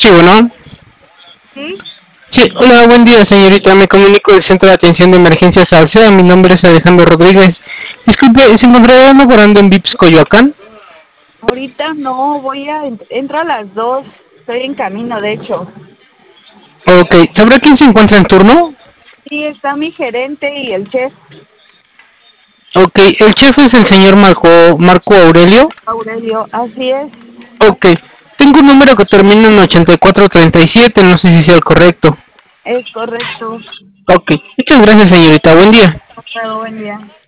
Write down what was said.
Sí, bueno. ¿Sí? Sí, hola, buen día, señorita. Me comunico del Centro de Atención de Emergencias Salceda. Mi nombre es Alejandro Rodríguez. Disculpe, ¿se encontrará laborando en VIPS Coyoacán? Ahorita no, entro a las 2. Estoy en camino, de hecho. Ok, ¿sabrá quién se encuentra en turno? Sí, está mi gerente y el chef, Ok, el chef es el señor Marco Aurelio. Aurelio. Así es, Ok, tengo un número que termina en 8437, no sé si sea el correcto. es correcto. Ok, muchas gracias, señorita. Buen día. Hasta luego, buen día.